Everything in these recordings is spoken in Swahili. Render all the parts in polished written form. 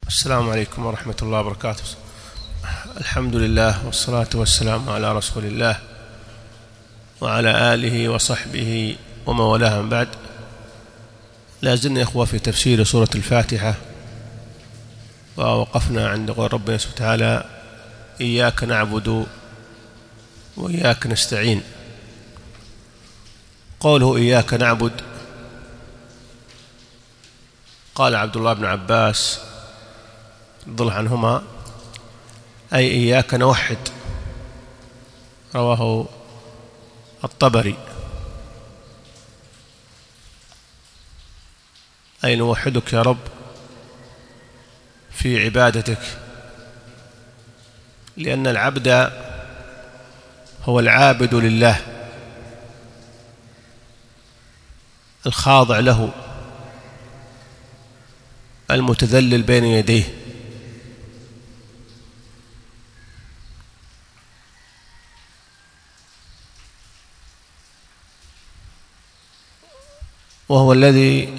السلام عليكم ورحمة الله وبركاته. الحمد لله والصلاة والسلام على رسول الله وعلى آله وصحبه ومن والاه. بعد، لا زلنا يا إخوة في تفسير سورة الفاتحة، ووقفنا عند قول ربنا سبحانه وتعالى: إياك نعبد وإياك نستعين. قوله إياك نعبد، قال عبد الله بن عباس رضي الله عنهما: أي إياك نوحد. رواه الطبري. أي نوحدك يا رب في عبادتك، لأن العبد هو العابد لله الخاضع له المتذلل بين يديه. وهو الذي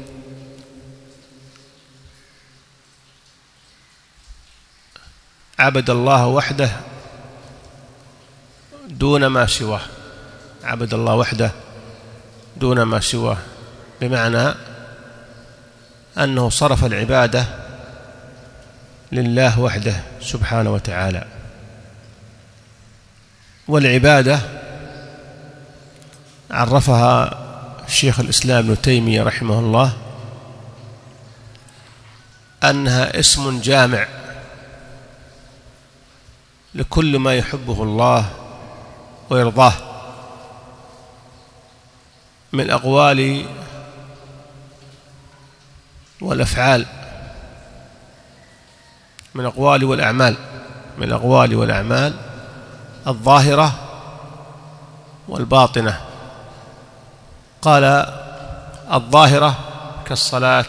عبد الله وحده دون ما سواه. عبد الله وحده دون ما سواه، بمعنى أنه صرف العبادة لله وحده سبحانه وتعالى. والعبادة عرفها شيخ الإسلام ابن تيمية رحمه الله أنها اسم جامع لكل ما يحبه الله ويرضاه من الأقوال والأفعال، من الأقوال والأعمال، من الأقوال والأعمال الظاهرة والباطنة. قال: الظاهرة كالصلاة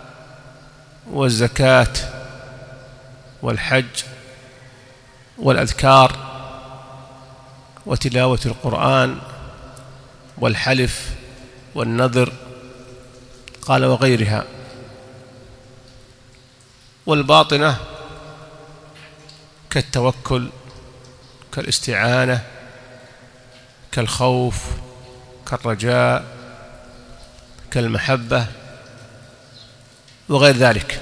والزكاة والحج والأذكار وتلاوة القرآن والحلف والنذر، قال: وغيرها. والباطنة كالتوكل، كالاستعانة، كالخوف، كالرجاء، كالمحبة وغير ذلك.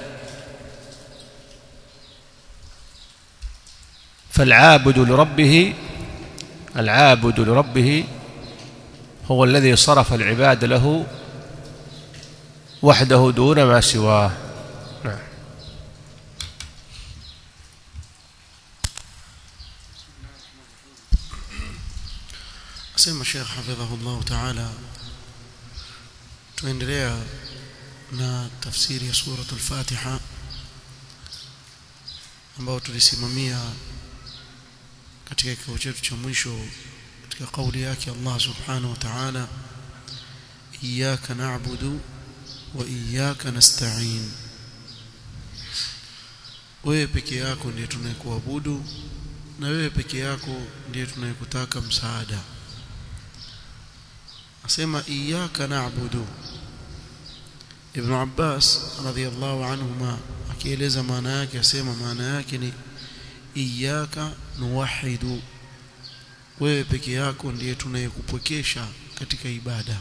فالعابد لربه هو الذي صرف العباد له وحده دون ما سواه. نعم. Asema Sheikh hafidhahullah ta'ala, tuendelea na tafsiri ya suratul Fatiha ambayo tulisimamia katika kikao chetu cha mwisho katika kauli yake Allah subhanahu wa ta'ala: iyyaka na'budu wa iyyaka nasta'in. Wewe peke yako ndiye tunayekuabudu na wewe peke yako ndiye tunayekutaka msaada. Asema iyyaka na'budu. Ibn Abbas radhiyallahu anhuma akieleza maana yake, asema maana yake ni iyyaka nuwahhidu, wewe peke yako ndiye tunayekupwekesha katika ibada.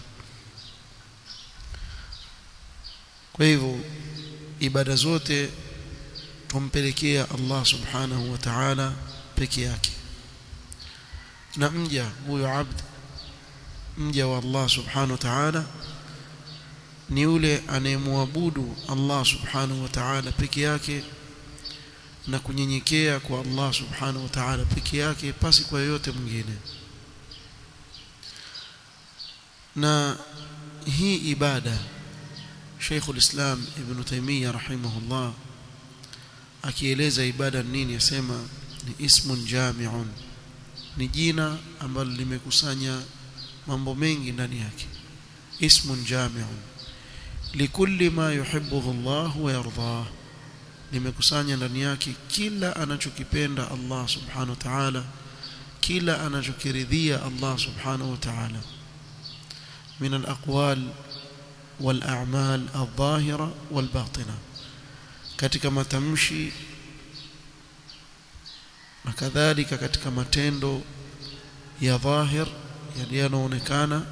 Kwa hivyo ibada zote tumpelekea Allah subhanahu wa ta'ala peke yake. Na mja huyo mja wa Allah subhanahu wa ta'ala ni yule anayemwabudu Allah subhanahu wa ta'ala peke yake na kunyenyekea kwa Allah subhanahu wa ta'ala peke yake pasi kwa yote mwingine. Na hii ibada Sheikhul Islam Ibn Taymiyyah rahimahullah akieleza ibada nini, yasema ni ismun jami'un, ni jina ambalo limekusanya mambo mengi ndani yake. Ismun jami'un likulli ma yuhibbuhu Allah wa yardah, limekusanya ndani yake kila anachokipenda Allah subhanahu wa ta'ala, kila anachokiridhia Allah subhanahu wa ta'ala, min al-aqwal wal a'mal adh-dhahira wal batina, katika matamshi na kadhalika katika matendo ya dhahir yale yanaonekana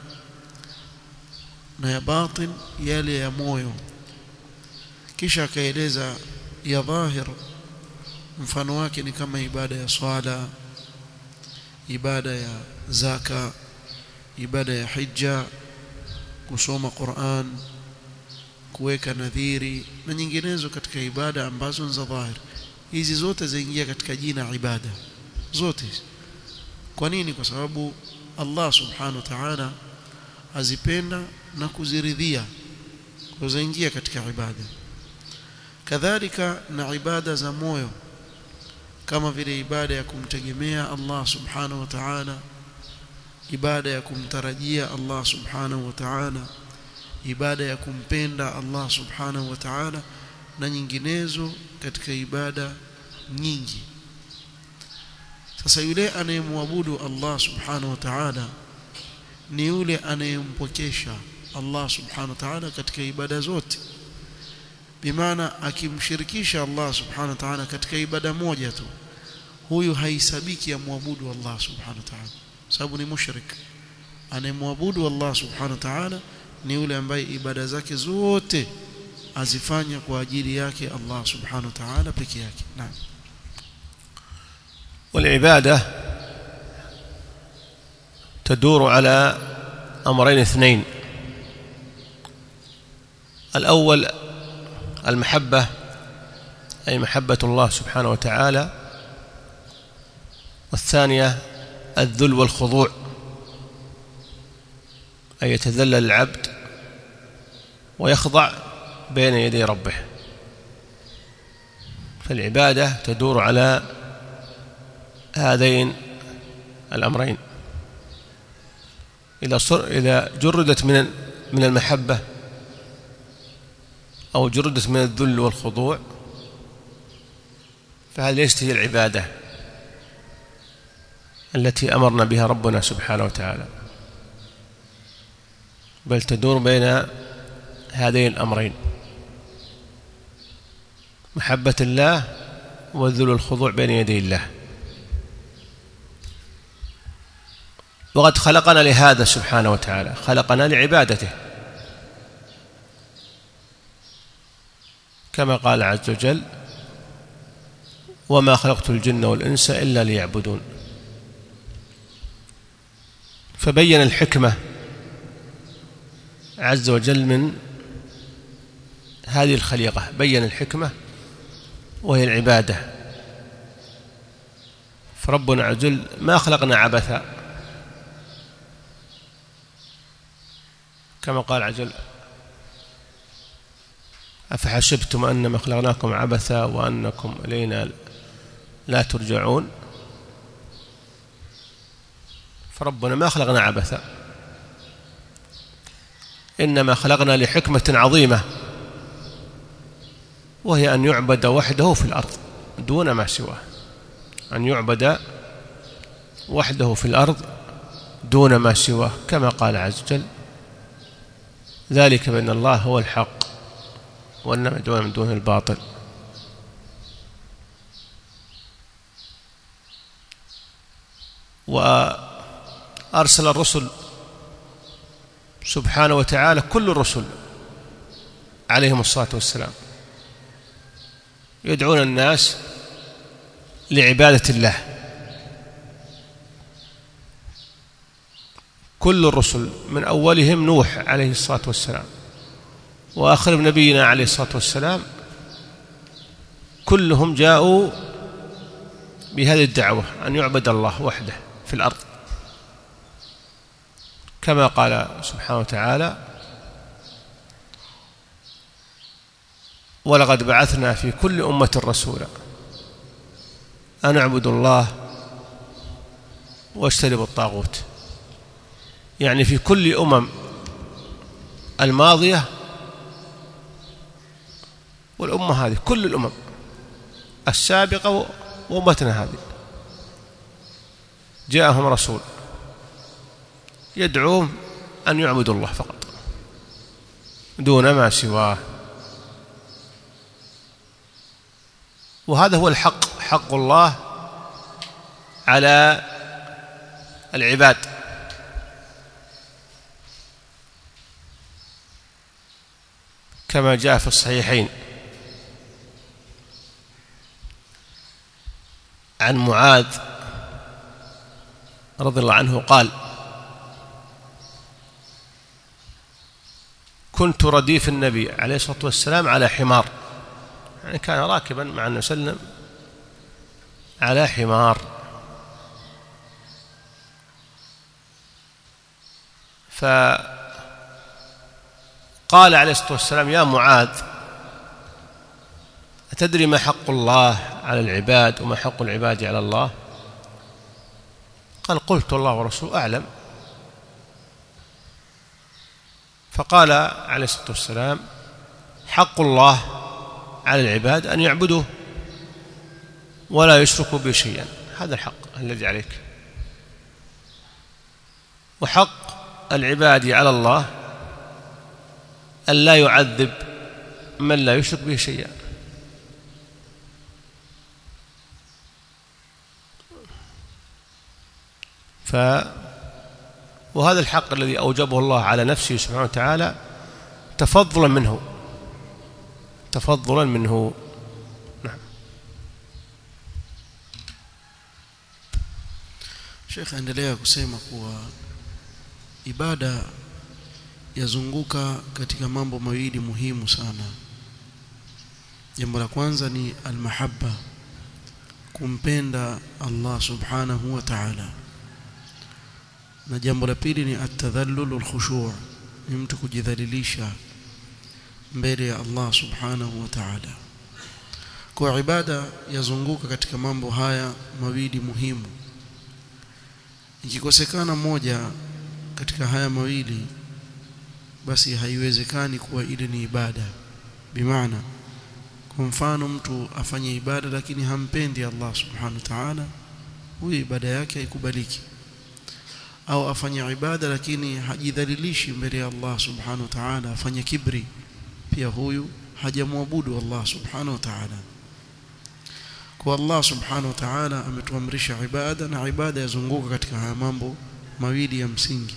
na ya batin yale ya moyo. Kisha akaeleza ya dhahir mfano wake ni kama ibada ya swala, ibada ya zaka, ibada ya hija, kusoma Qur'an, kuweka nadhiri na nyinginezo katika ibada ambazo ni za dhahir. Hizi zote zaingia katika jina ibada zote. Kwa nini? Kwa sababu Allah subhanahu wa ta'ala azipenda na kuziridhia, kwa zaingia katika ibada. Kadhalika na ibada za moyo kama vile ibada ya kumtegemea Allah subhanahu wa ta'ala, ibada ya kumtarajia Allah subhanahu wa ta'ala, ibada ya kumpenda Allah subhanahu wa ta'ala na nyinginezo katika ibada nyingi. Sasa yule anayemwabudu Allah subhanahu wa ta'ala ni yule anayempokesha Allah subhanahu wa ta'ala katika ibada zote. Bimaana akimshirikisha Allah subhanahu wa ta'ala katika ibada moja tu, huyu haisabiki ya muabudu Allah subhanahu wa ta'ala, sababu ni mushrik. Anayemwabudu Allah subhanahu wa ta'ala ni yule ambaye ibada zake zote azifanya kwa ajili yake Allah subhanahu wa ta'ala peke yake. Naam. والعبادة تدور على أمرين اثنين. الأول المحبة، أي محبة الله سبحانه وتعالى، والثانية الذل والخضوع، أي يتذلل العبد ويخضع بين يدي ربه. فالعبادة تدور على هذين الأمرين. إذا جردت من المحبة أو جردت من الذل والخضوع فهذه ليست هي العبادة التي أمرنا بها ربنا سبحانه وتعالى، بل تدور بين هذين الأمرين: محبة الله والذل والخضوع بين يدي الله. وقد خلقنا لهذا سبحانه وتعالى، خلقنا لعبادته، كما قال عز وجل: وما خلقت الجن والإنس إلا ليعبدون. فبين الحكمة عز وجل من هذه الخليقة، بين الحكمة وهي العبادة. فربنا عز وجل ما خلقنا عبثا، كما قال عز وجل: أفحسبتم أنما خلقناكم عبثا وأنكم إلينا لا ترجعون. فربنا ما خلقنا عبثا، إنما خلقنا لحكمة عظيمة، وهي أن يعبد وحده في الأرض دون ما سواه، أن يعبد وحده في الأرض دون ما سواه، كما قال عز وجل: ذلك بأن الله هو الحق وأنما يدعون من دونه الباطل. وأرسل الرسل سبحانه وتعالى، كل الرسل عليهم الصلاة والسلام، يدعون الناس لعبادة الله. كل الرسل من أولهم نوح عليه الصلاة والسلام وآخر نبينا عليه الصلاة والسلام، كلهم جاءوا بهذه الدعوة أن يعبد الله وحده في الأرض، كما قال سبحانه وتعالى: ولقد بعثنا في كل أمة رسولا أن اعبدوا الله واجتنبوا الطاغوت. يعني في كل الأمم الماضية والأمة هذه، كل الأمم السابقة وأمتنا هذه، جاءهم رسول يدعوهم أن يعبدوا الله فقط دون ما سواه. وهذا هو الحق، حق الله على العباد. كما جاء في الصحيحين عن معاذ رضي الله عنه قال: كنت رديف النبي عليه الصلاة والسلام على حمار، يعني كان راكبا مع النبي صلى الله عليه وسلم على حمار، فقال عليه الصلاة والسلام: يا معاذ، أتدري ما حق الله على العباد وما حق العباد على الله؟ قال: قلت الله ورسوله أعلم. فقال عليه الصلاة والسلام: حق الله على العباد أن يعبدوه ولا يشركوا به شيئا، هذا الحق الذي عليك. وحق العباد على الله أن لا يعذب من لا يشرك به شيئا. وهذا الحق الذي أوجبه الله على نفسه سبحانه وتعالى تفضلا منه. نعم. Sheikh aendelea kusema kuwa ibada yazunguka katika mambo mawili muhimu sana. Jambo la kwanza ni almahabba, kumpenda Allah subhanahu wa ta'ala, na jambo la pili ni at-tadhallul wal-khushu', ni mtu kujidhalilisha mbele ya Allah subhanahu wa ta'ala. Kwa ibada yazunguka katika mambo haya mawili muhimu. Ikikosekana moja katika haya mawili, basi haiwezekani kuwa ile ni ibada. Bimaana, kwa mfano mtu afanye ibada lakini hampendi Allah subhanahu wa ta'ala, huyo ibada yake haikubaliki. Au afanye ibada lakini hajidhalilishi mbele ya Allah subhanahu wa ta'ala, afanye kibri, pia huyu hajamwabudu Allah subhanahu wa ta'ala. Kwa Allah subhanahu wa ta'ala ametuamrisha ibada, na ibada yazunguka katika haya mambo mawili ya msingi.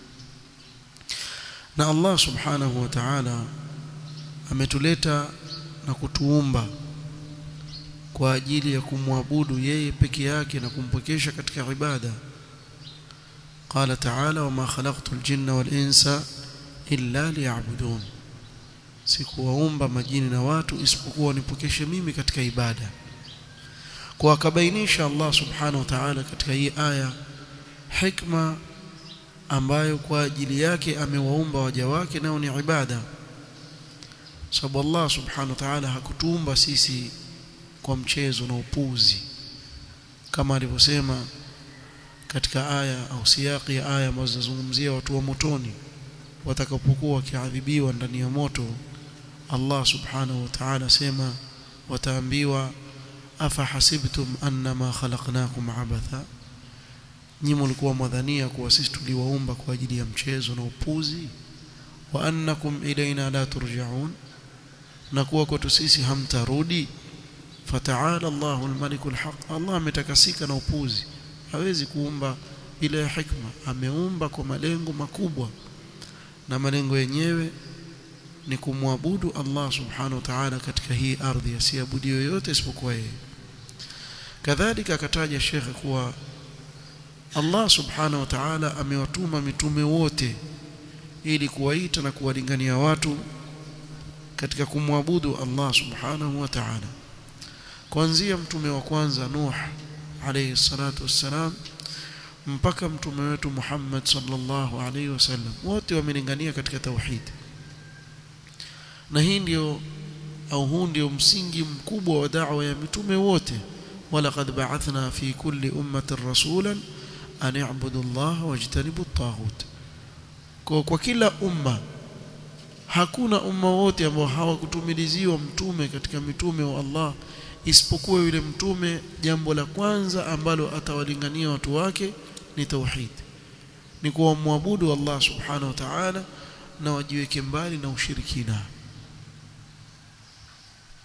Na Allah subhanahu wa ta'ala ametuleta na kutuumba kwa ajili ya kumwabudu yeye peke yake na kumpokesha katika ibada. قال تعالى: وما خلقت الجن والإنس إلا ليعبدون, sikuwaumba majini na watu isipokuwa nipokeshe mimi katika ibada. Kwa akabainisha Allah subhanahu wa ta'ala katika hii aya hikma ambayo kwa ajili yake amewaumba waja wake, nao ni ibada. Sababu Allah subhanahu wa ta'ala hakutuumba sisi kwa mchezo na upuzi, kama alivyosema katika aya au siyaki ya aya ambazo zinazungumzia watu wa motoni watakapokuwa wakiadhibiwa ndani ya moto. Allah subhanahu wa ta'ala sema, wataambiwa: afa hasibtum annama khalaqnakum abatha, nyinyi mlikuwa mwadhania kuwa sisi tuliwaumba kwa ajili ya mchezo na upuzi, wa annakum ilaina la turja'un, na kuwa kwetu sisi hamtarudi. Fata'ala Allahu al-malikul haq, Allah ametakasika na upuzi, hawezi kuumba bila hikma. Ameumba kwa malengo makubwa, na malengo yenyewe ni kumwabudu Allah subhanahu wa ta'ala katika hii ardhi, asiabudu yoyote isipokuwa yeye. Kadhalika akataja Sheikh kuwa Allah subhanahu wa ta'ala amewatuma mitume wote ili kuwaita na kuwalingania watu katika kumwabudu Allah subhanahu wa ta'ala. Kuanzia mtume wa kwanza Nuh alayhi salatu wassalam mpaka mtume wetu Muhammad sallallahu alayhi wasallam, wote wamelingania katika tauhid. Na hii ndio au huu ndio msingi mkubwa wa da'wa ya mitume wote. walaqad ba'athna fi kulli ummatin rasulan an i'budu Allah wajtanibu at-taghut. Kwa kila umma, hakuna umma wote ambao hawakutumiliziwa mtume katika mitume wa Allah isipokuwa yule mtume jambo la kwanza ambalo atawalingania watu wake ni tauhid, ni kumwabudu Allah subhanahu wa ta'ala na wajiweke mbali na ushirikina.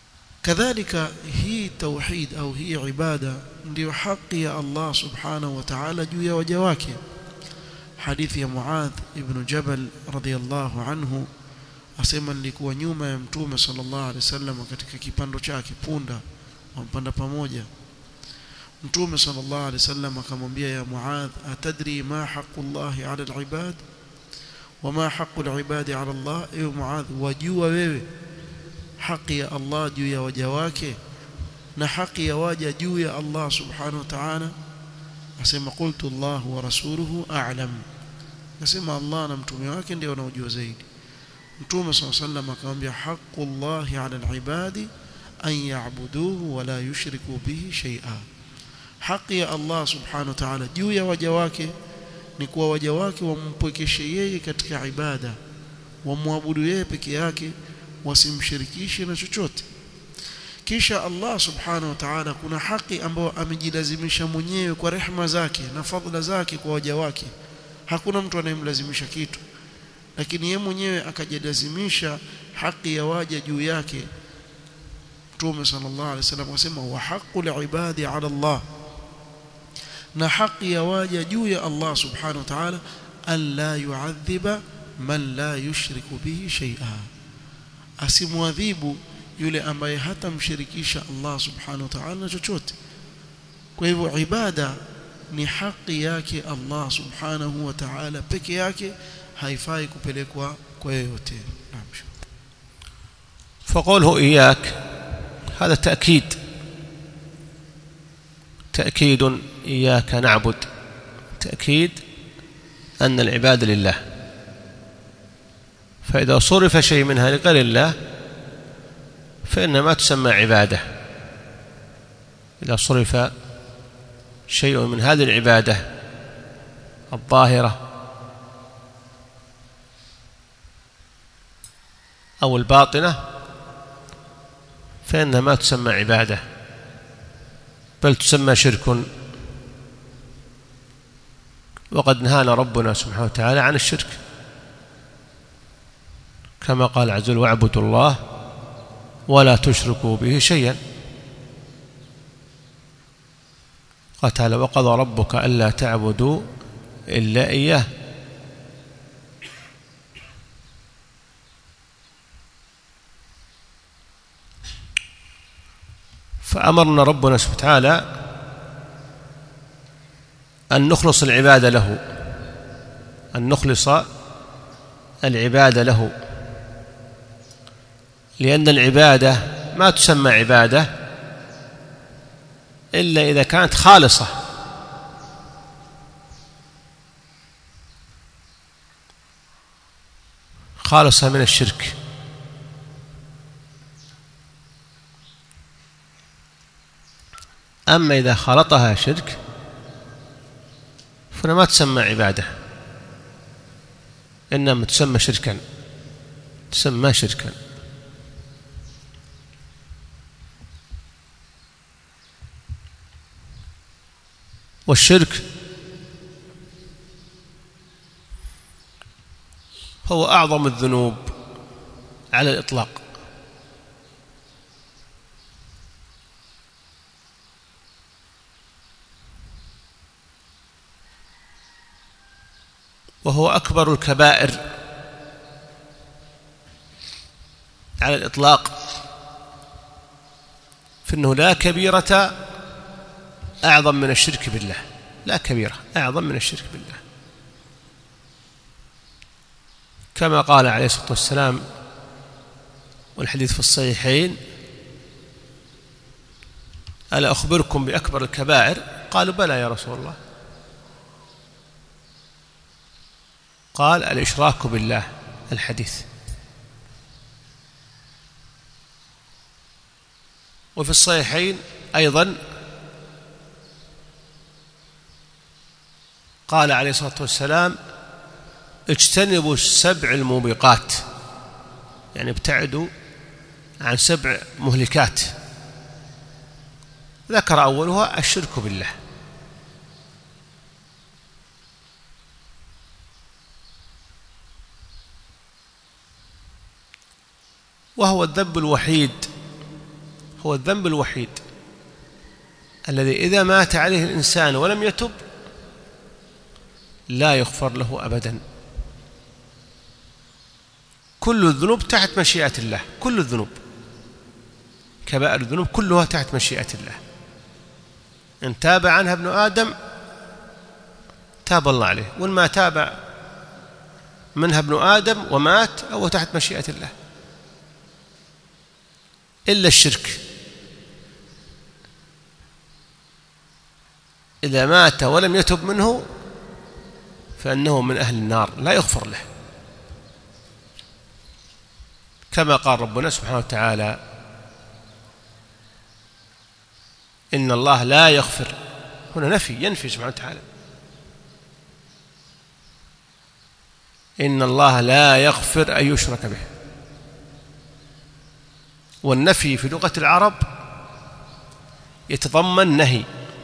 كذلك هي توحيد أو هي عبادة ndio haki ya Allah subhanahu wa ta'ala juu ya waja wake. Hadithi ya Muadh ibn Jabal radhiyallahu anhu asema nilikuwa nyuma ya Mtume sallallahu alaihi wasallam katika kipando chake, punda wampanda pamoja. Mtume sallallahu alaihi wasallam akamwambia, ya Muadh, atadri ma haqqullahi ala alibad wa ma haqqul ibadi ala Allah? Ewe Muadh, wajua wewe haki ya Allah juu ya waja wake na haki ya waja juu ya Allah subhanahu wa ta'ala? Asema qultu Allah wa rasuluhu a'lam, nasema Allah na mtume wake ndio wanaojua zaidi. Mtume sallallahu alayhi wasallam akamwambia, haqqullahi 'ala al-ibadi an ya'buduhu wa la yushriku bihi shay'a, haki ya Allah subhanahu wa ta'ala juu ya waja wake ni kuwa waja wake wampwekeshe yeye katika ibada, wamwabudu yeye peke yake, wasimshirikishe na chochote. Kisha Allah subhanahu wa ta'ala kuna haki ambayo amejilazimisha mwenyewe kwa rehema zake na fadhila zake kwa waja wake. Hakuna mtu anayemlazimisha kitu, lakini yeye mwenyewe akajilazimisha haki ya waja juu yake. Mtume sallallahu alaihi wasallam wasema, wa haqqul ibadi ala Allah, na haki ya waja juu ya Allah subhanahu wa ta'ala, an la yu'adhiba man la yushriku bihi shay'a, asimuadhibu yule ambaye hata mshirikisha Allah subhanahu wa ta'ala na chochote. Kwa hivyo ibada ni haki yake Allah subhanahu wa ta'ala peke yake, haifai kupelekwa kwa yeyote. Naam. فقوله إياك هذا تأكيد إياك نعبد، تأكيد أن العبادة لله. فإذا صرف شيء منها لغير الله فإنما ما تسمى عبادة. إذا صرف شيء من هذه العبادة الظاهرة أو الباطنة فإنها ما تسمى عبادة، بل تسمى شرك. وقد نهانا ربنا سبحانه وتعالى عن الشرك، كما قال عز وجل: واعبدوا الله ولا تشركوا به شيئا. قال تعالى: وقضى ربك ألا تعبدوا إلا إياه. فأمرنا ربنا سبحانه وتعالى أن نخلص العبادة له، أن نخلص العبادة له، لأن العبادة ما تسمى عبادة إلا إذا كانت خالصة. خالصة من الشرك. أما إذا خلطها شرك فما تسمى عبادة، إنما تسمى شركا، تسمى شركا. والشرك هو أعظم الذنوب على الإطلاق، وهو أكبر الكبائر على الإطلاق، فإنه لا كبيرة أعظم من الشرك بالله، لا كبيرة أعظم من الشرك بالله، كما قال عليه الصلاة والسلام، والحديث في الصحيحين: ألا أخبركم بأكبر الكبائر؟ قالوا: بلى يا رسول الله. قال: الإشراك بالله. الحديث. وفي الصحيحين أيضا قال عليه الصلاة والسلام: اجتنبوا 7 الموبقات، يعني ابتعدوا عن 7 مهلكات، ذكر أولها الشرك بالله. وهو الذنب الوحيد، هو الذنب الوحيد الذي إذا مات عليه الإنسان ولم يتب لا يغفر له أبدا. كل الذنوب تحت مشيئة الله، كل الذنوب كبائر الذنوب كلها تحت مشيئة الله. إن تاب عنها ابن آدم تاب الله عليه، وإن ما تاب منها ابن آدم ومات أو تحت مشيئة الله، إلا الشرك. إذا مات ولم يتب منه فإنه من أهل النار لا يغفر له، كما قال ربنا سبحانه وتعالى: إن الله لا يغفر. هنا نفي، ينفي سبحانه وتعالى. إن الله لا يغفر أن يشرك به. والنفي في لغة العرب يتضمن نهي.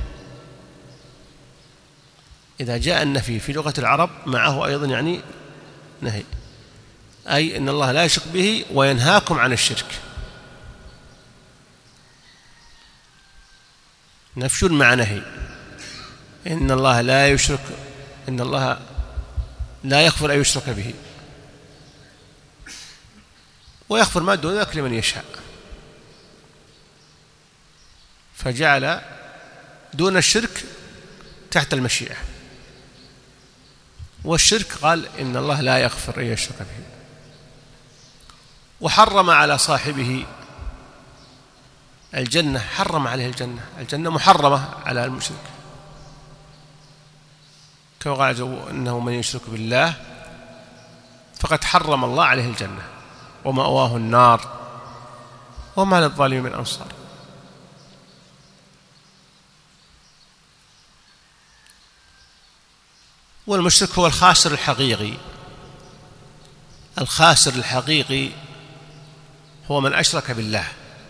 إذا جاء النفي في لغة العرب معه أيضا يعني نهي، أي إن الله لا يشرك به وينهاكم عن الشرك. نفي مع نهي. إن الله لا يشرك، إن الله لا يغفر أن يشرك به ويغفر ما دون ذلك لمن يشاء، فجعل دون الشرك تحت المشيئة، والشرك قال إن الله لا يغفر أن يشرك به. وحرم على صاحبه الجنة، حرم عليه الجنة، الجنة محرمة على المشرك، كما قال إنه من يشرك بالله فقد حرم الله عليه الجنة ومأواه النار وما للظالمين من أنصار. والمشرك هو الخاسر الحقيقي. الخاسر الحقيقي هو من أشرك بالله.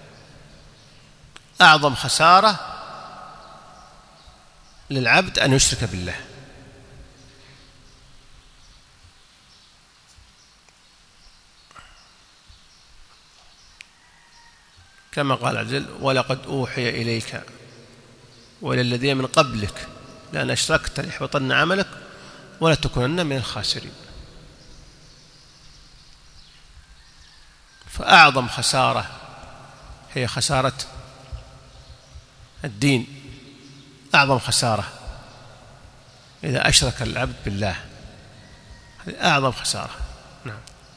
أعظم خسارة للعبد أن يشرك بالله. كما قال عز وجل: ولقد أوحي إليك وإلى الذين من قبلك لأن أشركت ليحبطن عملك ولا تكونن من الخاسرين. فأعظم خسارة هي خسارة الدين، أعظم خسارة إذا أشرك العبد بالله، هذه أعظم خسارة. نعم.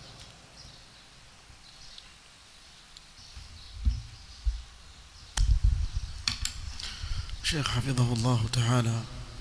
Sheikh hafidhahullah ta'ala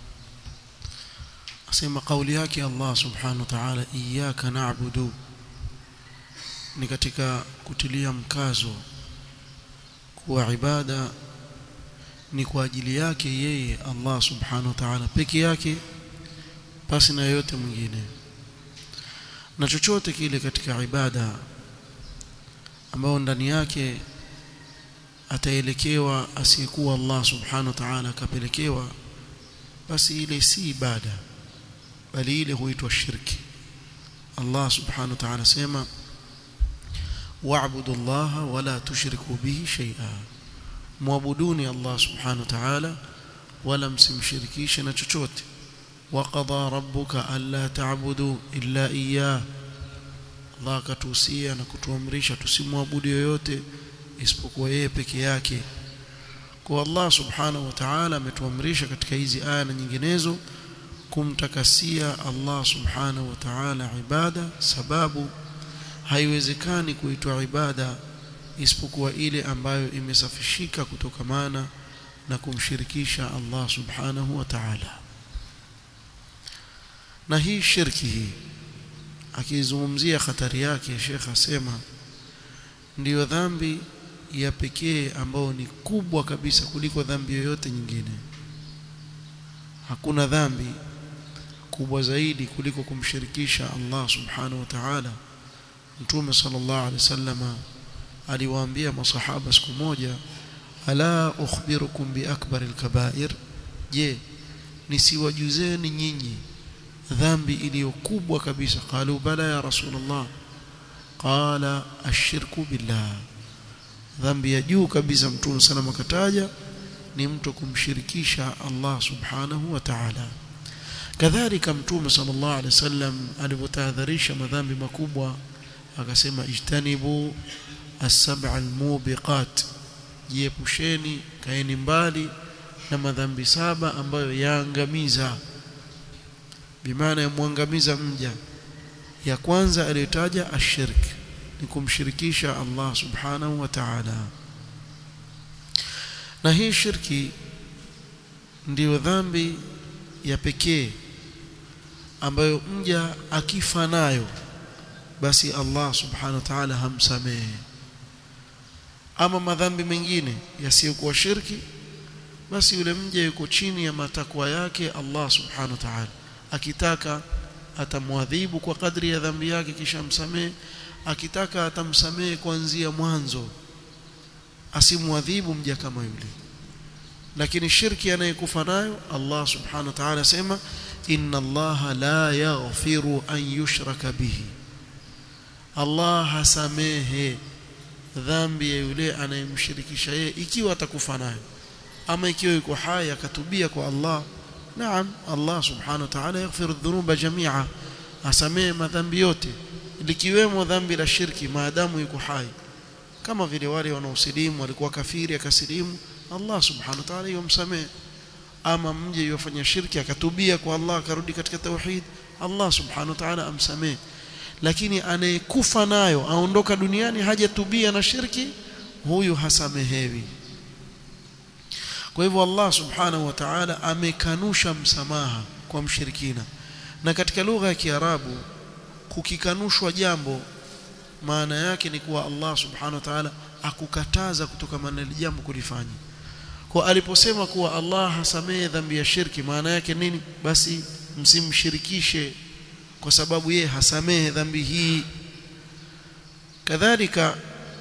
asema kauli yake Allah subhanahu wa ta'ala, iyyaka na'budu, ni katika kutilia mkazo kuwa ibada ni kwa ajili yake yeye Allah subhanahu wa ta'ala peke yake, pasi na yote mwingine. Na chochote kile katika ibada ambao ndani yake ataelekewa asiyekuwa Allah subhanahu wa ta'ala akapelekewa, basi ile si ibada, bali ile huitwa shirki. Allah subhanahu wa ta'ala sema: wa'budu Allaha wa la tushriku bihi shay'a, muabuduni Allah subhanahu wa ta'ala wala msimshirikishe na chochote. wa qada rabbuka alla ta'budu illa iyyah, Allah katuhusia na kutuamrisha tusimwabudu yoyote isipokuwa yeye peke yake. Kwa Allah subhanahu wa ta'ala ametuamrisha katika hizi aya na nyinginezo kumtakasia Allah subhanahu wa ta'ala ibada, sababu haiwezekani kuitwa ibada isipokuwa ile ambayo imesafishika kutokamana na kumshirikisha Allah subhanahu wa ta'ala. Na hii shirki hii akizungumzia hatari yake, Sheikh asema ndiyo dhambi ya pekee ambayo ni kubwa kabisa kuliko dhambi yoyote nyingine. Hakuna dhambi kubwa zaidi kuliko kumshirikisha Allah subhanahu wa ta'ala. Mtume sallallahu alaihi wasallam aliwaambia masahaba siku moja: ala ukhbirukum bi akbaril kaba'ir, je, nisiwajuzeni nyinyi dhambi iliyo kubwa kabisa? Qalu bala ya Rasulullah. Qala ashirku billah, dhambi ya juu kabisa Mtume sana makataja ni mtu kumshirikisha Allah subhanahu wa ta'ala. Kadhalika Mtume sallallahu alaihi wasallam alipotahadharisha madhambi makubwa akasema ijtanibu as-sab'a al-mubiqat, jiepusheni, kaeni mbali na madhambi saba ambayo yaangamiza, bimaana yamwangamiza mja. Ya kwanza aliyotaja ashirk, ni kumshirikisha Allah subhanahu wa ta'ala. Na hii shirki ndiyo dhambi ya pekee ambayo mja akifa nayo basi Allah subhanahu wa ta'ala hamsamehe. Ama madhambi mengine yasiyokuwa shirki, basi yule mja yuko chini ya matakwa yake Allah subhanahu wa ta'ala. Akitaka atamwadhibu kwa kadri ya dhambi yake kisha msamehe, akitaka atamsamehe kuanzia mwanzo, asimwadhibu mja kama yule. Lakini shirki anayekufa nayo Allah subhanahu wa ta'ala sema inna Allah la yaghfiru an yushraka bihi, Allah hasamehe dhambi ya yule anayemshirikisha yeye ikiwa atakufa nayo. Ama ikiwa yuko hai akatubia kwa Allah, naam, Allah subhanahu wa ta'ala yaghfiru dhunuba jami'a, asamehe madhambi yote likiwemo dhambi la shirki maadamu yuko hai. Kama vile wale wanaosilimu walikuwa kafiri akasilimu, Allah subhanahu wa ta'ala yomsamehe. Ama mje yofanya shirki akatubia kwa Allah akarudi katika tauhid, Allah subhanahu wa ta'ala amsamehe. Lakini anayekufa nayo aondoka duniani hajatubia na shirki, huyu hasamehewi. Kwa hivyo Allah subhanahu wa ta'ala amekanusha msamaha kwa mshirikina. Na katika lugha ya Kiarabu kukikanushwa jambo maana yake ni kuwa Allah subhanahu wa ta'ala akukataza kutoka na jambo kulifanya. Kwa aliposema kuwa Allah hasamehe dhambi ya shirki, maana yake nini? Basi msimshirikishe kwa sababu yeye hasamehe dhambi hii. Kadhalika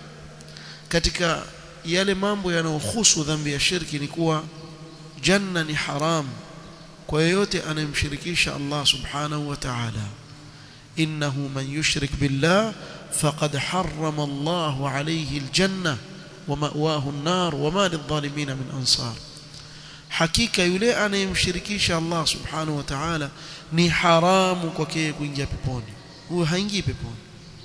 katika yale mambo yanayohusu dhambi ya shirki ni kuwa janna ni haram kwa yeyote anayemshirikisha Allah subhanahu wa ta'ala. innahu man yushrik billah faqad harrama Allahu alayhi aljanna wa ma'wahu an-nar wa ma lidh-dhalimin min ansar, hakika yule anayemshirikisha Allah subhanahu wa ta'ala ni haramu kwake kuingia peponi, huyo haingii peponi.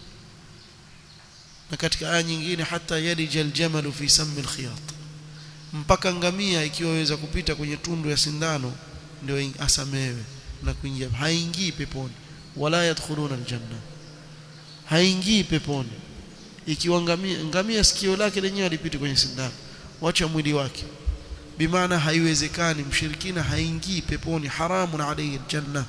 Na katika aya nyingine hata yalijal jamalu fi sammi al-khiyat, mpaka ngamia ikiwa waweza kupita kwenye tundu ya sindano ndio asamewe na kuingia, haingii peponi. Wala yadkhuluna aljanna, haingii peponi ikiwa ngamia sikio lake lenyewe alipita kwenye sindano, wacha mwili wake. Bimaana haiwezekani, mshirikina haingii peponi, haramun alayhi aljanna.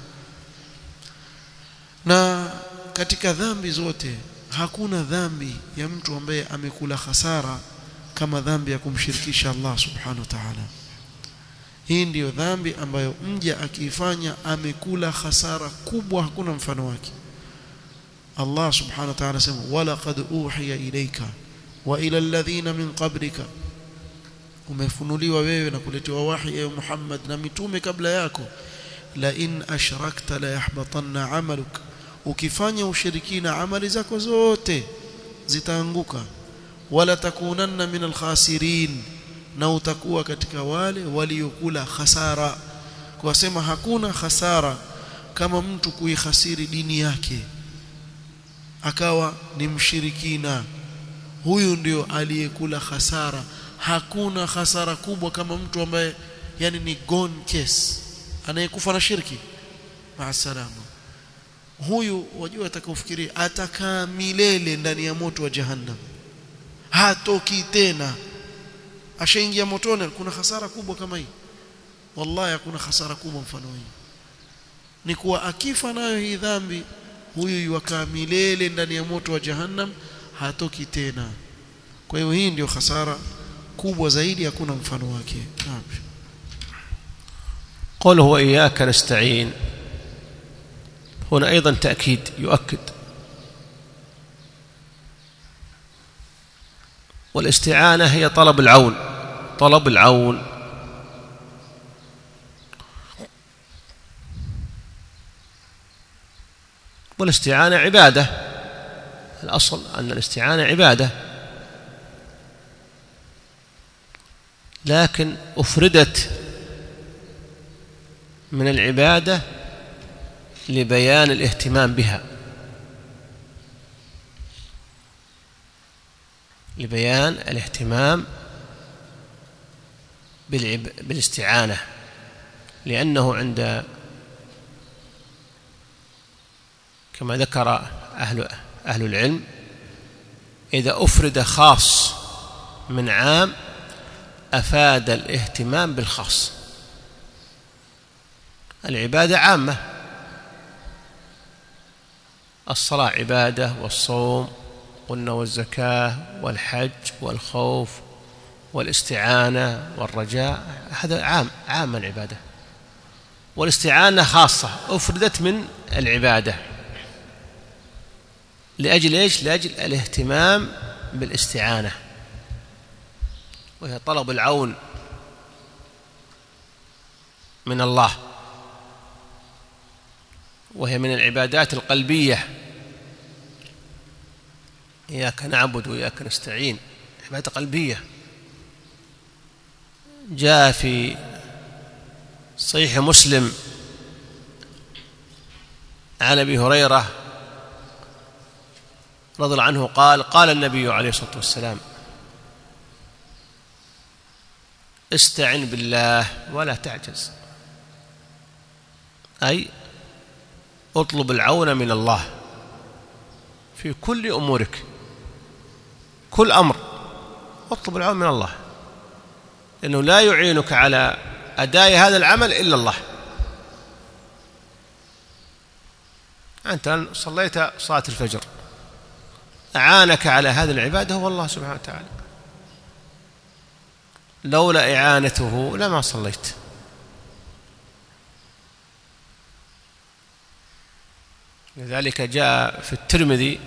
Na katika dhambi zote hakuna dhambi ya mtu ambaye amekula hasara kama dhambi ya kumshirikisha Allah subhanahu wa ta'ala. Hii ndiyo dhambi ambayo mja akiifanya amekula hasara kubwa, hakuna mfano wake. Allah subhanahu wa ta'ala sema wala qad uhiya ilayka wa ila alladhina min qablika, umefunuliwa wewe na kuletewa wahi ya Muhammad na mitume kabla yako, la in ashrakta la yahbatanna amaluk, ukifanya ushirikina amali zako zote zitaanguka, wala takunanna min alkhasirin, na utakuwa katika wale waliokula hasara. Kwa sema hakuna hasara kama mtu kuihasiri dini yake akawa ni mshirikina, huyu ndio aliyekula hasara. Hakuna hasara kubwa kama mtu ambaye yani ni gone case, anayekufa na shirki, maasalama. Huyu wajua atakaofikiria atakaa milele ndani ya moto wa jahannam, hatoki tena, ashaingia motoni. Kuna hasara kubwa kama hii? Wallahi hakuna hasara kubwa mfano hii. Ni kuwa akifa nayo hii dhambi, huyu yukaa milele ndani ya moto wa jahannam, hatoki tena. Kwa hiyo hii ndio hasara kubwa zaidi, hakuna mfano wake. قوله وإياك نستعين هنا أيضا تأكيد يؤكد، والاستعانة هي طلب العون، طلب العون. والاستعانة عبادة، الأصل أن الاستعانة عبادة، لكن أفردت من العبادة لبيان الاهتمام بها، لبيان الاهتمام بالاستعانة، لأنه عند كما ذكر أهل العلم إذا أفرد خاص من عام أفاد الاهتمام بالخاص. العبادة عامة، الصلاة عبادة، والصوم قلنا، والزكاة والحج والخوف والاستعانة والرجاء، هذا عام العبادة. والاستعانة خاصة أفردت من العبادة لأجل إيش؟ لأجل الاهتمام بالاستعانة، وهي طلب العون من الله، وهي من العبادات القلبية. إياك نعبد وإياك نستعين، عبادة قلبية. جاء في صحيح مسلم عن أبي هريرة رضي الله عنه قال: قال النبي عليه الصلاة والسلام: استعن بالله ولا تعجز، أي اطلب العون من الله في كل أمورك، كل أمر اطلب العون من الله، لأنه لا يعينك على أداء هذا العمل إلا الله. أنت صليت صلاة الفجر، أعانك على هذه العبادة هو الله سبحانه وتعالى، لولا إعانته لما صليت. لذلك جاء في الترمذي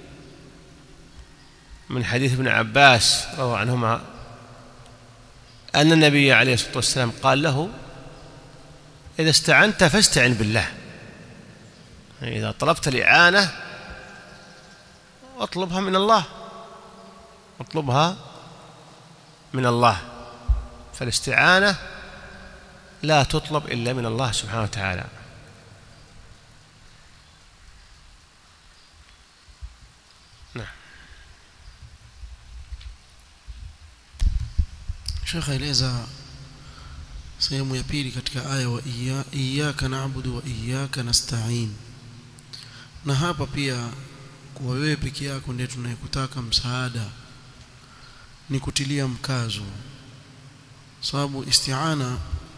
من حديث ابن عباس رضي الله عنهما أن النبي عليه الصلاة والسلام قال له: إذا استعنت فاستعن بالله، إذا طلبت الإعانة اطلبها من الله، اطلبها من الله، فالاستعانة لا تطلب إلا من الله سبحانه وتعالى. نعم. Sheikh aeleza sehemu ya pili katika aya wa iyyaka na'budu wa iyyaka nasta'in, na hapa pia kwa wewe peke yako ndiye tunayekutaka msaada ni kutilia mkazo, sababu isti'ana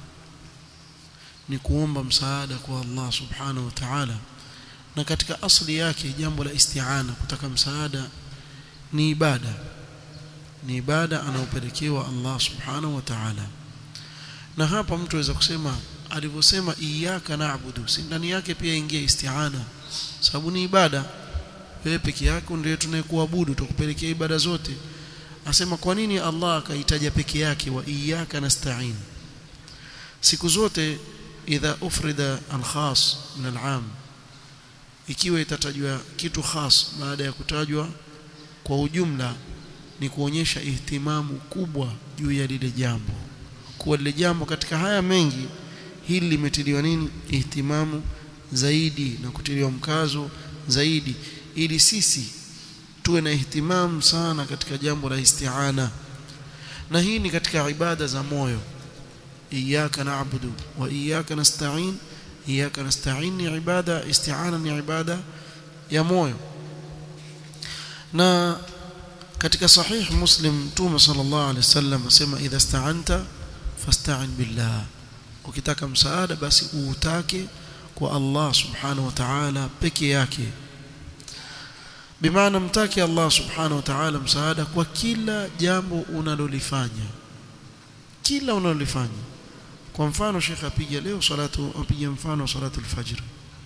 ni kuomba msaada kwa Allah subhanahu wa ta'ala, na katika asili yake jambo la isti'ana, kutaka msaada, ni ibada, ni ibada anaopelekewa Allah subhanahu wa ta'ala. Na hapa mtu aweza kusema alivyosema iyyaka na'budu, si ndani yake pia ingia isti'ana, sababu ni ibada, wewe peke yako ndiye tunayekuabudu, tukupelekea ibada zote. Asema kwa nini Allah akaitaja peke yake wa iyyaka nasta'in? Siku zote idha ufrida al-khas min al-'am, ikiwa itatajwa kitu khas baada ya kutajwa kwa ujumla, ni kuonyesha ihtimamu kubwa juu ya lile jambo, kwa lile jambo katika haya mengi hili limetiliwa nini? Ihtimamu zaidi na kutiliwa mkazo zaidi, ili sisi tuwe na ihtimamu sana katika jambo la isti'ana. Na hii ni katika ibada za moyo. Iyyaka na'budu wa iyyaka nasta'in, iyyaka nasta'in ni ibada, isti'ana ni ibada ya moyo. Na katika sahih Muslim Mtume sallallahu alaihi wasallam asema idha sta'anta fasta'in billah, ukitaka msaada basi uutake kwa Allah subhanahu wa ta'ala peke yake. Bimaana mtaki Allah subhanahu wa ta'ala msaada kwa kila jambo unalolifanya, kila unalolifanya. Kwa mfano Sheikh apiga leo apiga mfano salatu al-fajr.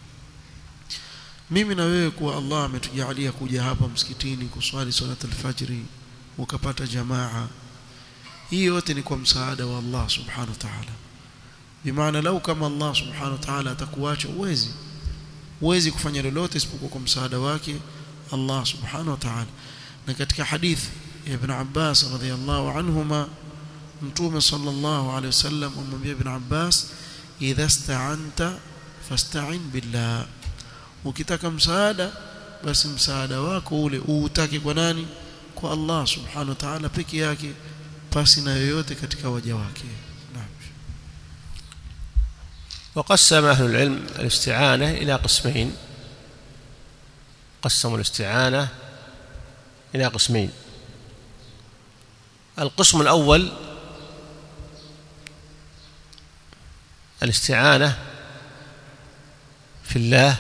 Mimi na wewe kwa Allah ametujalia kuja hapa msikitini kuswali salatu al-fajr ukapata jamaa, hii yote ni kwa msaada wa Allah subhanahu wa ta'ala. Bimaana lau kama Allah subhanahu wa ta'ala atakuacha uwezi kufanya lolote isipokuwa kwa msaada wake Allah subhanahu wa ta'ala. Na katika hadith ya Ibn Abbas radhiyallahu anhuma Mtume sallallahu alaihi wasallam amwambia Ibn Abbas, idha sta'anta fasta'in billah, ukitaka msaada basi msaada wako ule uutake kwa nani? Kwa Allah subhanahu wa ta'ala peke yake, pasi na yoyote katika waja wake. وقسم أهل العلم الاستعانة إلى قسمين. قسموا الاستعانة إلى قسمين. القسم الأول الاستعانة في الله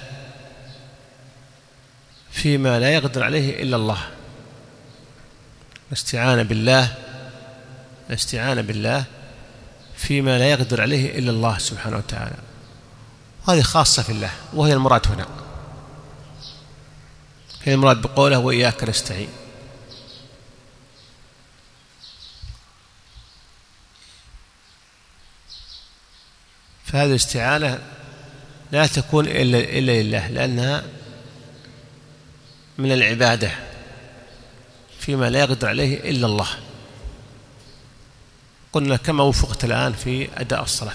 فيما لا يقدر عليه إلا الله. الاستعانة بالله فيما لا يقدر عليه إلا الله سبحانه وتعالى، وهذه خاصة في الله، وهي المراد هنا، هي المراد بقوله وإياك نستعين. فهذه الاستعانة لا تكون إلا لله، لأنها من العبادة فيما لا يقدر عليه إلا الله. قلنا كما وفقت الآن في أداء الصلاة.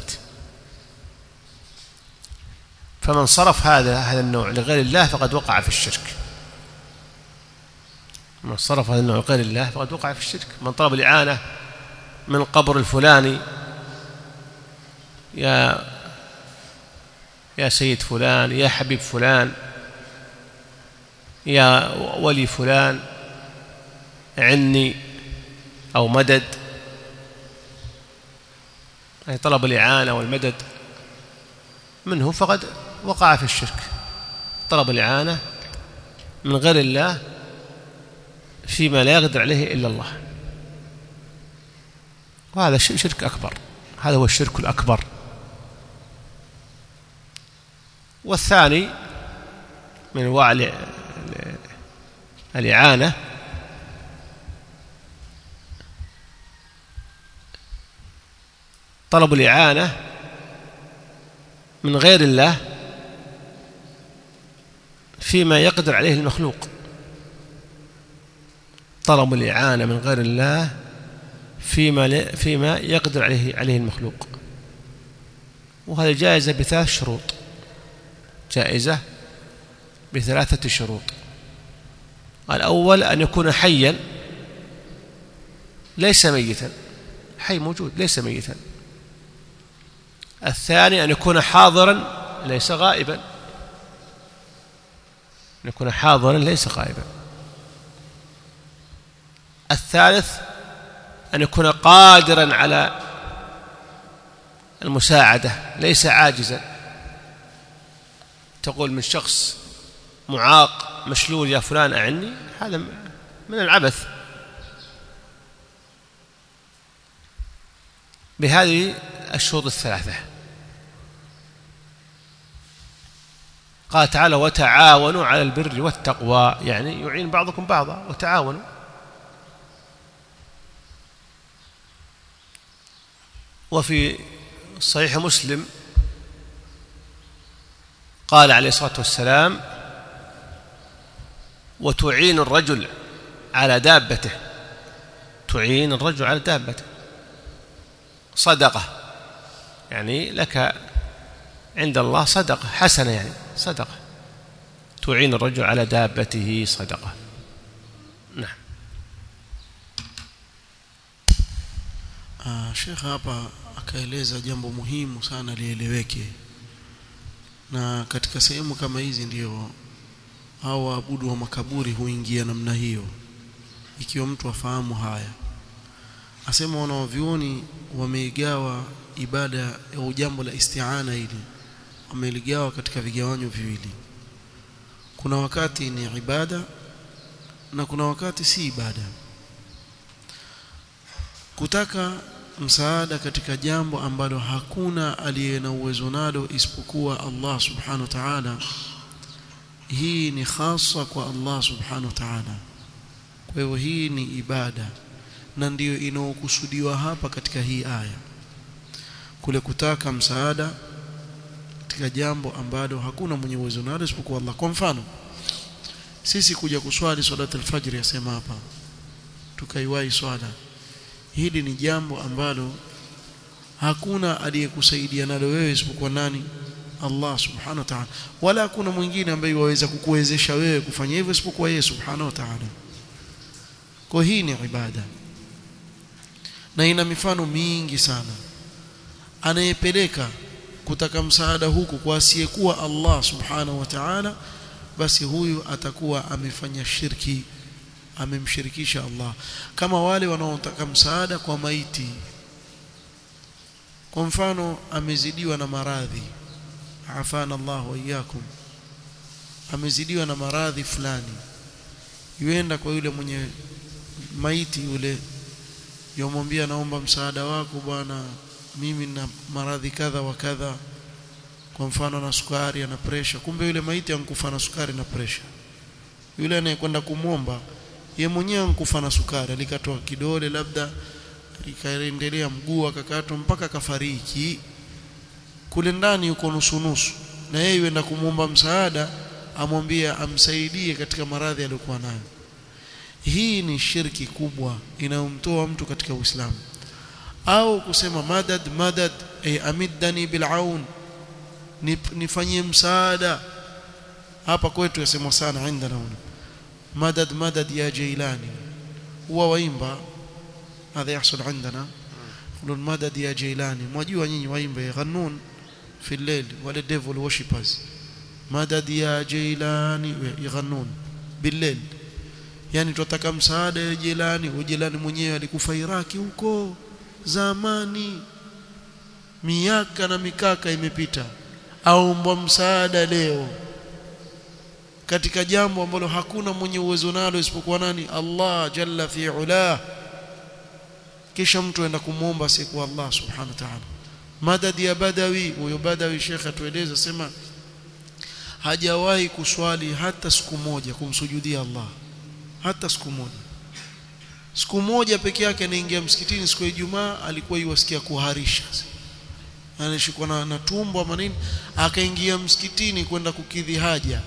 فمن صرف هذا النوع لغير الله فقد وقع في الشرك. من صرف هذا النوع لغير الله فقد وقع في الشرك. من طلب الإعانة من قبر الفلاني، يا سيد فلان، يا حبيب فلان، يا ولي فلان، عني أو مدد، أي طلب الإعانة والمدد منه فقد وقع في الشرك. طلب الإعانة من غير الله فيما لا يقدر عليه إلا الله، وهذا شرك أكبر، هذا هو الشرك الأكبر. والثاني من أنواع الإعانة طلب الإعانة من غير الله فيما يقدر عليه المخلوق. طلب الإعانة من غير الله فيما يقدر عليه المخلوق، وهذا جائزة بثلاث شروط. جائزة بثلاثة شروط. الأول أن يكون حيا ليس ميتا، حي موجود ليس ميتا. الثاني أن يكون حاضرا ليس غائبا، أن يكون حاضرا ليس غائبا. الثالث أن يكون قادرا على المساعدة ليس عاجزا. تقول من شخص معاق مشلول يا فلان أعني، هذا من العبث. بهذه الشروط الثلاثة قال تعالى وتعاونوا على البر والتقوى، يعني يعين بعضكم بعضا، وتعاونوا. وفي صحيح مسلم قال عليه الصلاة والسلام وتعين الرجل على دابته، تعين الرجل على دابته صدقة، يعني لك عند الله صدقة حسنة، يعني صدقة. تعين الرجل على دابته صدقة. نعم. Sheikh hapa akaeleza jambo muhimu sana lieleweke, na katika sehemu kama hizi ndio hao waabudu wa makaburi huingia namna hiyo, ikiwa mtu afahamu haya. Asema wanavyuoni wameigawa ibada au jambo la isti'ana hili, wameligawa katika vigawanyo viwili. Kuna wakati ni ibada na kuna wakati si ibada. Kutaka msaada katika jambo ambalo hakuna aliye na uwezo nalo isipokuwa Allah subhanahu wa ta'ala, hii ni khasa kwa Allah subhanahu wa ta'ala. Kwa hivyo hii ni ibada, na ndiyo inayokusudiwa hapa katika hii aya, kule kutaka msaada katika jambo ambalo hakuna mwenye uwezo nalo isipokuwa Allah. Kwa mfano sisi kuja kuswali salat al-fajr, yasema hapa tukaiwahi swala, hili ni jambo ambalo hakuna aliyekusaidia nalo wewe isipokuwa nani? Allah subhanahu wa ta'ala. Wala hakuna mwingine ambaye waweza kukuwezesha wewe kufanya hivyo isipokuwa yeye subhanahu wa ta'ala. Kwa hii ni ibada, na ina mifano mingi sana. Anayepeleka kutaka msaada huku kwa asiyekuwa Allah subhanahu wa ta'ala, basi huyu atakuwa amefanya shirki, amemshirikisha Allah. Kama wale wanaotaka msaada kwa maiti. Kwa mfano amezidiwa na maradhi, afana Allah wa iyyakum, amezidiwa na maradhi fulani, yuenda kwa yule mwenye maiti yule, yomwambia naomba msaada wako bwana, mimi na maradhi kadha wa kadha, kwa mfano na sukari na pressure. Kumbe yule maiti ankufa na sukari na pressure. Yule anayekwenda kumwomba yeye mwenyewe ankufa na sukari, alikatoa kidole labda ikaendelea mguu akakatwa mpaka kafariki. Kule ndani yuko nusu, na yeye yuenda kumwomba msaada, amwambia amsaidie katika maradhi aliyokuwa nayo. Hii ni shirki kubwa inayomtoa mtu katika Uislamu. Au kusema madad amiddani bil'aun, nifanyie msaada. Hapa kwetu yasemwa sana indana madad ya Jailani, huwa waimba هذا يحصل عندنا يقولون مدد يا جيلاني. mwajua nyinyi waimba ghanun fi al-layl wala devil worshippers, madad ya Jailani yaghanun bil-layl, yani tunataka msaada ya Jailani. Jailani mwenyewe alikufa Iraki huko zamani, miaka na mikaka imepita, aomba msaada leo katika jambo ambalo hakuna mwenye uwezo nalo isipokuwa nani? Allah jalla fi ula. Kisha mtu aenda kumuomba siku Allah subhanahu wa ta'ala. Madad ya Badawi, huyo Badawi Sheikh atueleza sema hajawahi kuswali hata siku moja kumsujudia Allah, hata siku moja. Siku moja peke yake anaingia msikitini siku ya Ijumaa, alikuwa yuwasikia kuharisha, anashikwa na tumbo ama nini, akaingia msikitini kwenda kukidhi haja.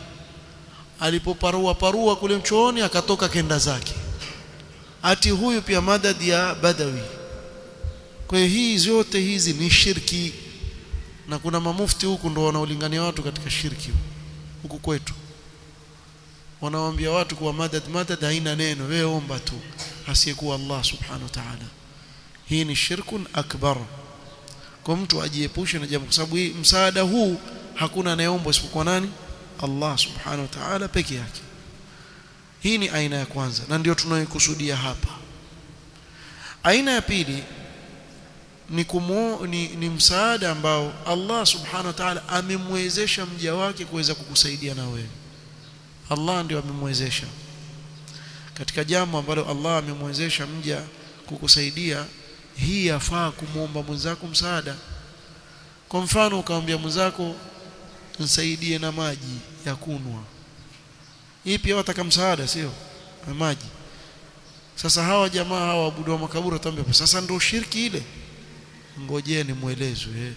Alipoparua kule mchooni akatoka kenda zake. Ati huyu pia madad ya Badawi. Kwa hiyo zote hizi ni shirki, na kuna mamufti huku ndo wanaolingania watu katika shirki huku kwetu. Wanawaambia watu kuwa madad haina neno, wewe omba tu asiyekuwa Allah subhanahu wa ta'ala. Hii ni shirkun akbar. Kwa mtu ajiepushe na jambo, kwa sababu hii msaada huu hakuna anayeomba isipokuwa nani? Allah subhanahu wa ta'ala peke yake. Hii ni aina ya kwanza, na ndio tunayokusudia hapa. Aina ya pili ni msaada ambao Allah subhanahu wa ta'ala amemwezesha mja wake kuweza kukusaidia na wewe. Allah ndio amemwezesha katika jambo ambalo Allah amemwezesha mja kukusaidia. Hii yafaa kumuomba mwenzako msaada. Kwa mfano ukamwambia mwenzako nisaidie na maji ya kunwa, hii pia wataka msaada, sio? Maji. Sasa hawa jamaa hawa waabudu wa makaburi watambia sasa ndio shirki ile. Ngojeni muelezwe.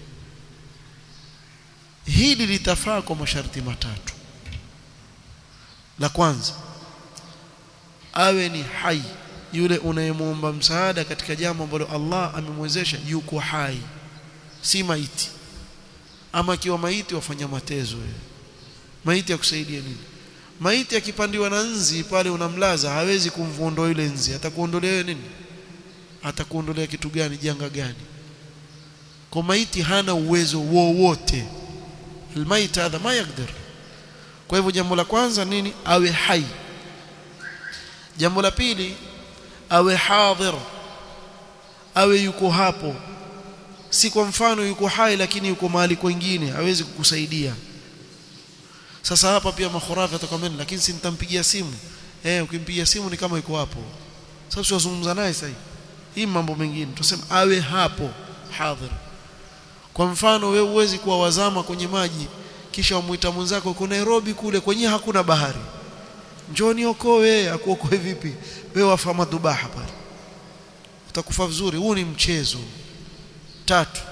Hili litafaa kwa masharti matatu. La kwanza, awe ni hai yule unayemuomba msaada katika jambo ambalo Allah amemwezesha, yuko hai, si maiti. Ama kiwa maiti wafanya matezo wewe, maiti yakusaidia nini? Maiti akipandiwa na nzi pale unamlaza, hawezi kumvuondoa yule nzi. Atakuondolea nini? Atakuondolea kitu gani? Janga gani? Kwa maiti hana uwezo wowote. Almayit hadha ma yaqdir. Kwa hivyo jambo la kwanza nini? Awe hai. Jambo la pili, awe hadhir, awe yuko hapo. Si kwa mfano yuko hai lakini yuko mahali kwingine hawezi kukusaidia. Sasa hapa pia makhurafi atakwambia lakini si nitampigia simu. Ukimpigia simu ni kama yuko hapo. Sasa tunazungumza naye sasa. Hii mambo mengine tunasema awe hapo hadhir. Kwa mfano wewe uwezi kuwa wazama kwenye maji kisha umuita mwenzako uko Nairobi kule kwenye hakuna bahari, njoo niokoe. Akuokoe vipi? Wewe wafama dubaha pale, utakufa vizuri. Huu ni mchezo. Tatu,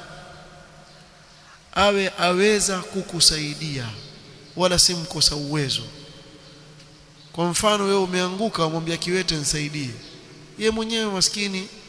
awe aweza kukusaidia wala si mkosa uwezo. Kwa mfano wewe umeanguka, umwambia kiwete nisaidie, yeye mwenyewe maskini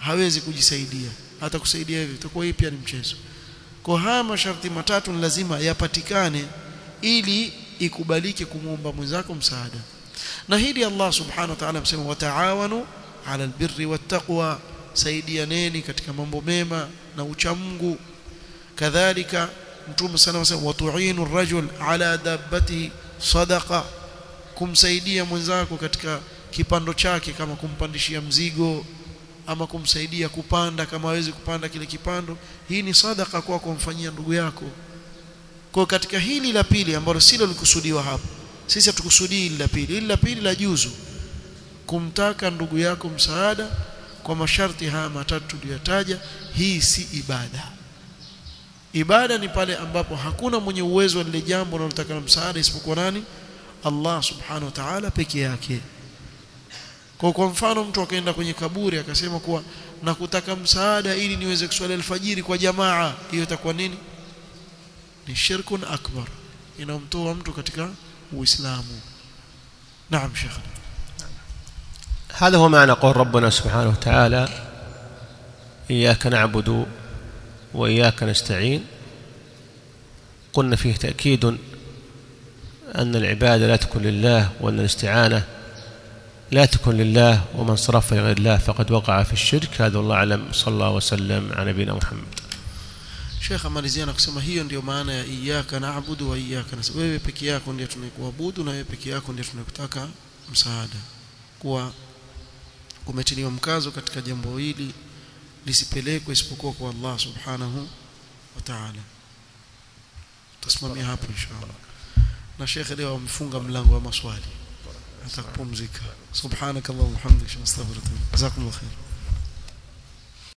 hawezi kujisaidia, hata kusaidia hivi itakuwa hii pia ni mchezo. Kwa haya masharti matatu ni lazima yapatikane ili ikubalike kumuomba mwenzako msaada. Na hili Allah subhanahu wa ta'ala amesema wataawanu ala albirri wattaqwa, saidianeni katika mambo mema na ucha Mungu. Kadhalika Mtume sana anasema watu'inu ar-rajul ala dabbatihi sadaqa, kumsaidia mwenzako katika kipando chake, kama kumpandishia mzigo ama kumsaidia kupanda kama hawezi kupanda kile kipando, hii ni sadaqa kwa kumfanyia ndugu yako. Kwa katika hili la pili ambalo silo likusudiwa hapa, sisi hatukusudii hili la pili. Hili la pili la juzu kumtaka ndugu yako msaada kwa masharti haya matatu tuliyotaja. Hii si ibada. Ibada ni pale ambapo hakuna mwenye uwezo wa lile jambo unalotaka msaada isipokuwa nani? Allah subhanahu wa ta'ala peke yake. Kwa mfano mtu akaenda kwenye kaburi akasema kuwa nakutaka msaada ili niweze kuswali alfajiri kwa jamaa, hiyo itakuwa nini? Ni shirkun akbar, inamtoa mtu katika Uislamu. Naam Sheikh. هذا هو معنى قول ربنا سبحانه وتعالى إياك نعبد وإياك نستعين. قلنا فيه تأكيد أن العبادة لا تكون لله، وأن الاستعانة لا تكون لله، ومن صرف لغير الله فقد وقع في الشرك. هذا الله أعلم. صلى الله وسلم على نبينا محمد. Sheikh amaliziana kusema hiyo ndio maana ya iyyaka na'budu wa iyyaka nasta'in. Wewe peke yako ndiye tunayekuabudu na wewe peke yako ndiye tunayekutaka msaada. Kuwa umetiliwa mkazo katika jambo hili lisipelekwe isipokuwa kwa Allah subhanahu wa ta'ala. Tusimamia hapo inshallah. Na Sheikh leo amefunga mlango wa maswali, atakupumzika. Subhanakallahumma wa bihamdika, astaghfiruka. Jazakumullahu khair.